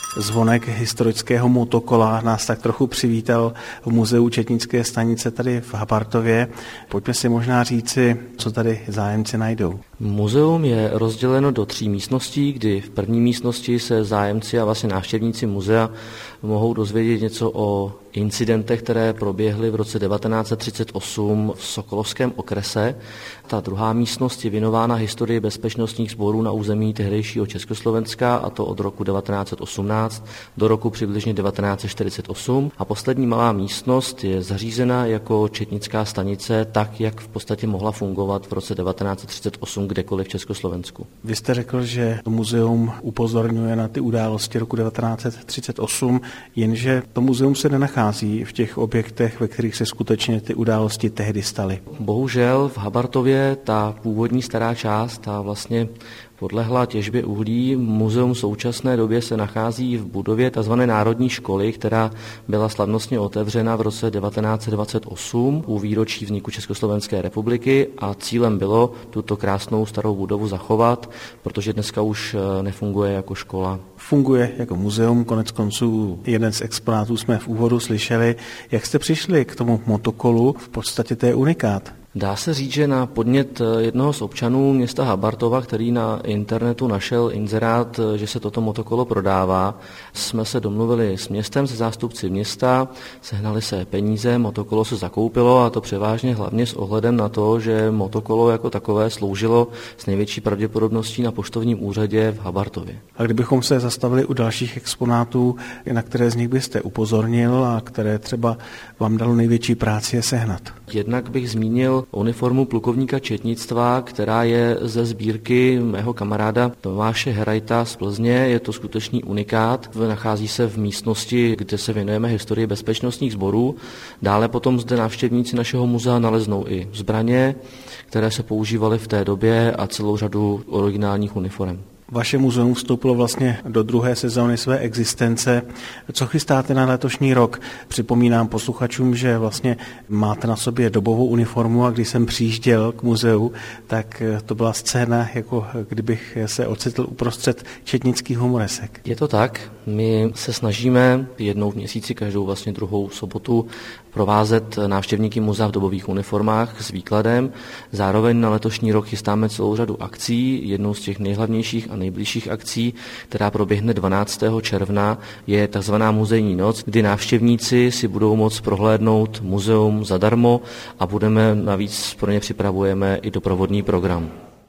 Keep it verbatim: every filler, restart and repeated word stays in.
Zvonek historického motokola nás tak trochu přivítal v muzeu Četnické stanice tady v Habartově. Pojďme si možná říci, co tady zájemci najdou. Muzeum je rozděleno do tří místností, kdy v první místnosti se zájemci a vlastně návštěvníci muzea mohou dozvědět něco o incidentech, které proběhly v roce devatenáct set třicet osm v Sokolovském okrese. Ta druhá místnost je věnována historii bezpečnostních sborů na území tehdejšího Československa, a to od roku devatenáct set osmnáct do roku přibližně devatenáct set čtyřicet osm. A poslední malá místnost je zařízena jako četnická stanice, tak, jak v podstatě mohla fungovat v roce devatenáct set třicet osm kdekoliv v Československu. Vy jste řekl, že muzeum upozorňuje na ty události roku devatenáct set třicet osm, jenže to muzeum se nenachází v těch objektech, ve kterých se skutečně ty události tehdy staly. Bohužel v Habartově ta původní stará část, ta vlastně podlehla těžbě uhlí. Muzeum v současné době se nachází v budově tzv. Národní školy, která byla slavnostně otevřena v roce devatenáct set dvacet osm u výročí vzniku Československé republiky, a cílem bylo tuto krásnou starou budovu zachovat, protože dneska už nefunguje jako škola. Funguje jako muzeum, konec konců jeden z exponátů jsme v úvodu slyšeli. Jak jste přišli k tomu motokolu? V podstatě to je unikát. Dá se říct, že na podnět jednoho z občanů města Habartova, který na internetu našel inzerát, že se toto motokolo prodává, jsme se domluvili s městem, se zástupci města, sehnali se peníze, motokolo se zakoupilo, a to převážně hlavně s ohledem na to, že motokolo jako takové sloužilo s největší pravděpodobností na poštovním úřadě v Habartově. A kdybychom se zastavili u dalších exponátů, na které z nich byste upozornil a které třeba vám dalo největší práci je sehnat? Jednak bych zmínil uniformu plukovníka četnictva, která je ze sbírky mého kamaráda Tomáše Herajta z Plzně. Je to skutečný unikát. Nachází se v místnosti, kde se věnujeme historii bezpečnostních sborů. Dále potom zde návštěvníci našeho muzea naleznou i zbraně, které se používaly v té době, a celou řadu originálních uniforem. Vaše muzeum vstoupilo vlastně do druhé sezóny své existence. Co chystáte na letošní rok? Připomínám posluchačům, že vlastně máte na sobě dobovou uniformu, a když jsem přijížděl k muzeu, tak to byla scéna, jako kdybych se ocitl uprostřed četnických humoresek. Je to tak. My se snažíme jednou v měsíci, každou vlastně druhou sobotu, provázet návštěvníky muzea v dobových uniformách s výkladem. Zároveň na letošní rok chystáme celou řadu akcí. Jednou z těch nejhlavnějších a nejbližších akcí, která proběhne dvanáctého června, je tzv. Muzejní noc, kdy návštěvníci si budou moct prohlédnout muzeum zadarmo, a budeme navíc pro ně připravujeme i doprovodný program.